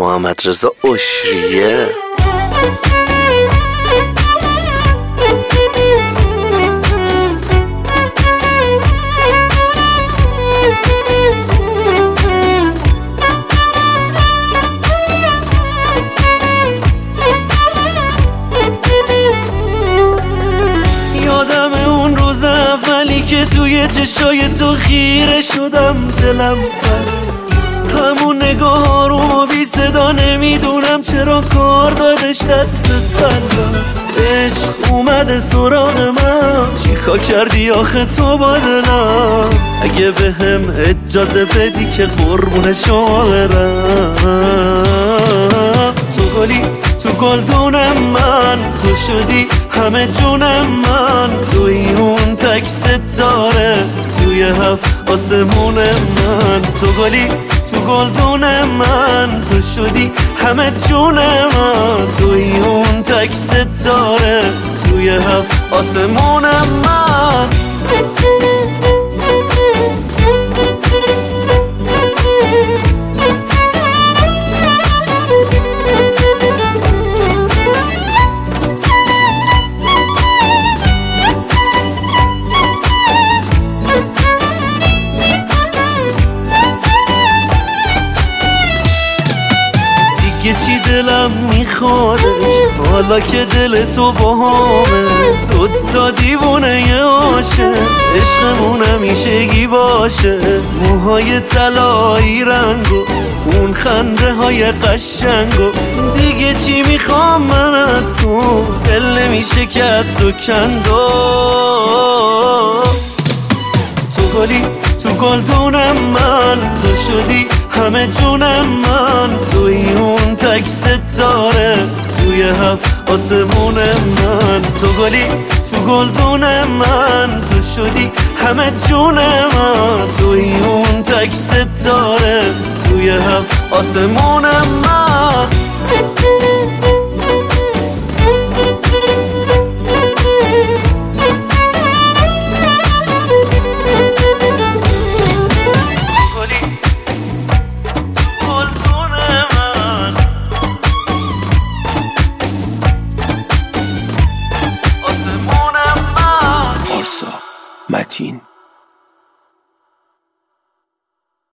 محمد رضا عشریه. یادم اون روز اولی که توی چشای تو خیره شدم، دلم بر همون نگاه آروم و بی صدا، نمیدونم چرا کار دادش دست قلبم. عشق اومده سراغ من، چیکار کردی آخه تو با دلم؟ اگه به هم اجازه بدی که قربون شما برم. تو گلی تو گلدونم من، تو شدی همه جونم من، توی اون تک ستاره توی هفت آسمون من. تو گلی تو گلدون من، تو شدی همه جون من، توی اون تک ستاره توی هفت آسمون من. چی دلم میخوادش حالا که دل تو با همه، دوتا دیوونه عاشق، عشقمون همیشگی باشه. موهای طلایی رنگو اون خنده های قشنگو، دیگه چی میخوام من از تو؟ دل نمیشه که از تو کندو. تو گلی تو گلدونم من، تو شدی همه جونم من، توی اون تک ستاره توی هفت آسمون من. تو گلی تو گلدون من، تو شدی همه جون من، توی اون تک ستاره توی هفت آسمون من.